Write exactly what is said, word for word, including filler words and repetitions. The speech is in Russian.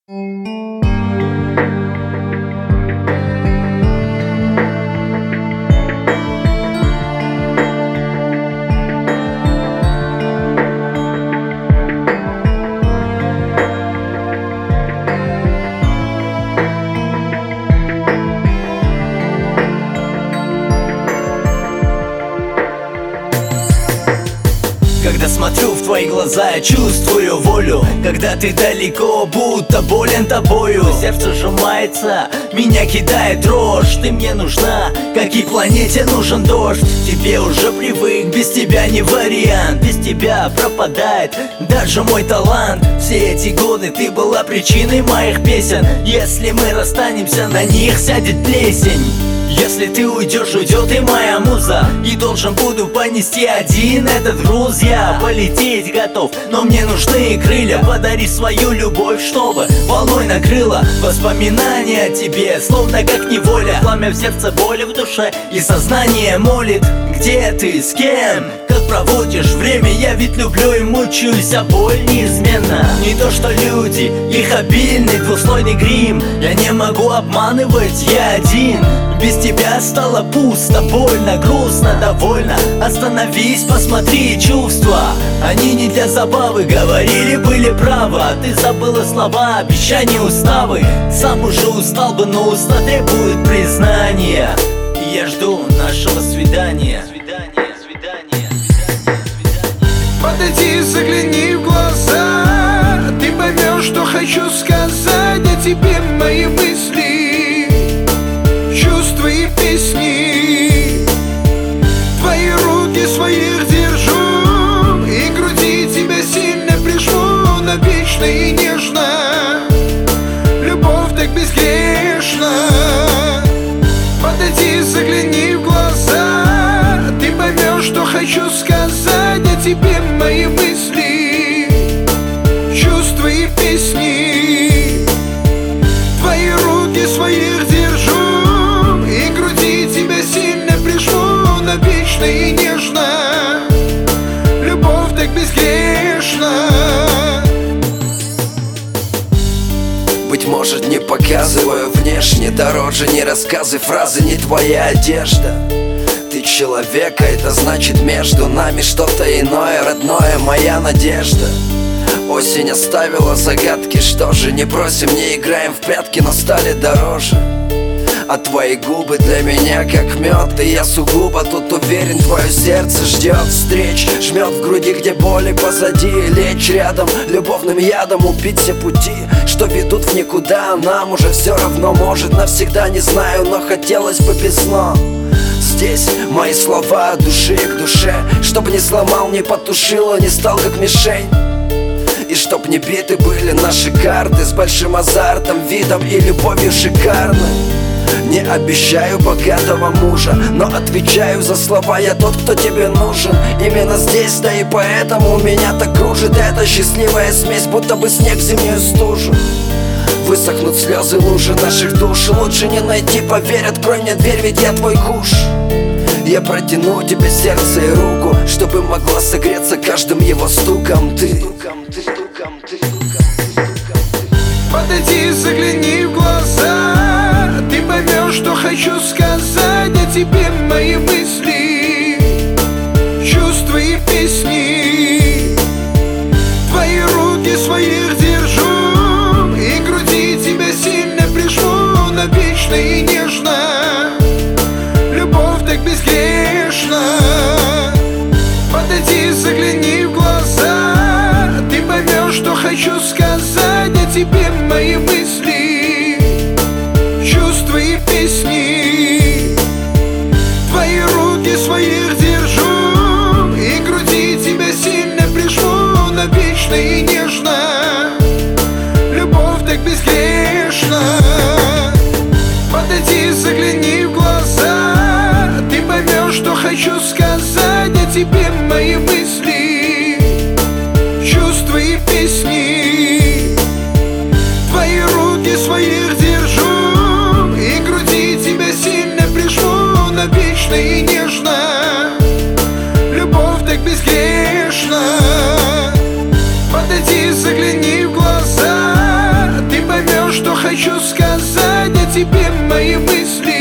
Когда смотрю в твои глаза, я чувствую волю. Когда ты далеко, будто болен тобою. Сердце сжимается, меня кидает дрожь. Ты мне нужна, как и планете нужен дождь. Тебе уже привык, без тебя не вариант. Без тебя пропадает даже мой талант. Все эти годы ты была причиной моих песен. Если мы расстанемся, на них сядет плесень. Если ты уйдешь, уйдет и моя муза. И должен буду понести один этот груз. Я полететь готов, но мне нужны крылья. Подари свою любовь, чтобы волной накрыло. Воспоминания о тебе, словно как неволя. Пламя в сердце, боли в душе, и сознание молит. Где ты, с кем, как проводишь время? Я ведь люблю и мучаюсь, а боль неизменна. Не то что люди, их обильный двуслойный грим. Я не могу обманывать, я один. Без тебя стало пусто, больно, грустно, довольно. Остановись, посмотри чувства. Они не для забавы, говорили, были правы. А ты забыла слова, обещания, уставы. Сам уже устал бы, но уста требует признания. И я жду нашего свидания. Свидания, свидания, свидания. Подойди, загляни в глаза. Ты поймешь, что хочу сказать о тебе, мои мысли, чувства и песни. Твои руки своих держу, и груди тебя сильно прижму, навечно и нежно. Любовь так безгрешна. Подойди, загляни в глаза. Ты поймешь, что хочу сказать о тебе, мои мысли, чувства и песни. Твои руки своих держу, и груди тебя сильно прижму, навечно и нежно. Любовь так безгрешна. Быть может, не показываю внешне, дороже не рассказы, фразы, не твоя одежда. Ты человек, а это значит между нами что-то иное, родное, моя надежда. Осень оставила загадки, что же, не просим, не играем в прятки, но стали дороже. А твои губы для меня как мед, и я сугубо тут уверен, твое сердце ждет встреч. Жмет в груди, где боли позади, лечь рядом, любовным ядом убить все пути, что ведут в никуда. Нам уже все равно, может, навсегда, не знаю, но хотелось бы без сна. Здесь мои слова от души к душе, чтоб не сломал, не потушило, не стал как мишень. И чтоб не биты были наши карты, с большим азартом, видом и любовью шикарной. Не обещаю богатого мужа, но отвечаю за слова, я тот, кто тебе нужен. Именно здесь, да и поэтому меня так кружит эта счастливая смесь, будто бы снег в зимнюю стужу. Высохнут слезы, лужи наших душ, лучше не найти, поверь, открой мне дверь, ведь я твой куш. Я протяну тебе сердце и руку, чтобы могла согреться каждым его стуком. Ты подойди, загляни в глаза. Ты поймешь, что хочу сказать о тебе, мои мысли, чувства и песни. Твои руки своих держу, и груди тебя сильно прижму, навечно и нежно. Любовь так безгрешна. Подойди, загляни в глаза. Ты поймешь, что хочу сказать о тебе, мои мысли, чувства и песни. Твои руки своих держу, и груди тебя сильно прижму, навечно и нежно. Любовь так безгрешна. Подойди, загляни в глаза. Ты поймешь, что хочу сказать о тебе, мои мысли, чувства и песни. Твои руки своих держу, и груди тебе мои мысли.